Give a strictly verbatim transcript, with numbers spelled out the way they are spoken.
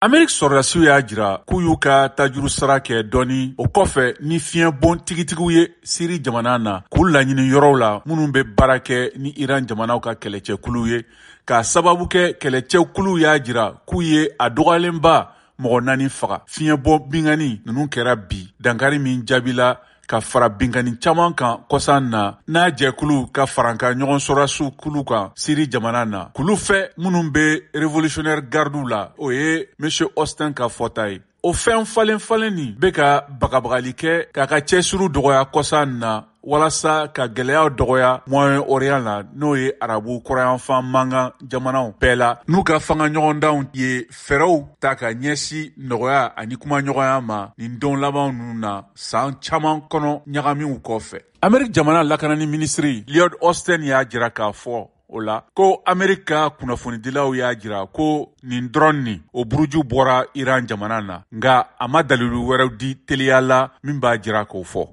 Amerika sɔrɔdasiw y'a jira k'u y'u ka tajuru sara kɛ dɔɔni o kɔfɛ ni fiɲɛ bon tigitigiw ye Siri jamana na k'u laɲini yɔrɔw la minnu bɛ baara kɛ ni Iran jamanaw ka kɛlɛcɛkulu ye k'a sababu kɛ kɛlɛcɛkulu y'a jira k'u ye a dɔgɔyalenba mɔgɔ naani faga. Fiɲɛ bɔ bingani ninnu kɛra bi dankari min jaabila ka fara bingani caman kan kɔsan na n'a jɛkulu ka faranka ɲɔgɔn sɔrɔsiw kulu kan Siri jamana na. Kulu fɛ minnu bɛ Revolutionnaire Garde la o ye Monsieur Austin ka fɔta ye. O fɛn falen falen nin bɛ ka bagabagali kɛ k'a ka cɛsuru dɔgɔya kɔsan na walasa ka gɛlɛyaw dɔgɔya Moyen-Orient la n'o ye arabu kɔrɔyanfan mankan jamanaw bɛɛ la n'u ka fanga ɲɔgɔndanw ye fɛɛrɛw ta ka ɲɛsi nɔgɔya ani kuma ɲɔgɔnya ma nin don laban ninnu na san caman kɔnɔ ɲagamiw kɔfɛ. Amerika jamana lakanani minisiri Lloyd Austin y'a jira k'a fɔ o la ko Amerika kunnafonidilaw y'a jira ko nin dɔrɔn nin o buruju bɔra Iran jamana na nka a ma dalilu wɛrɛw di teliya la min b'a jira k'o fɔ.